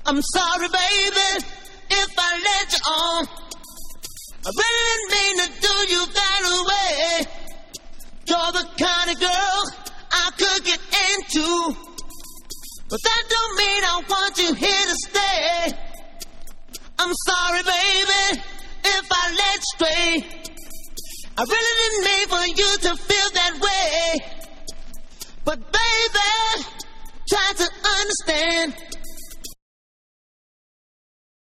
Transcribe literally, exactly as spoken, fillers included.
I'm sorry, baby, if I let you on. I really didn't mean to do you that way. You're the kind of girl I could get into, but that don't mean I want you here to stay. I'm sorry, baby, if I let you stray. I really didn't mean for you to feel that way. But baby, try to understand.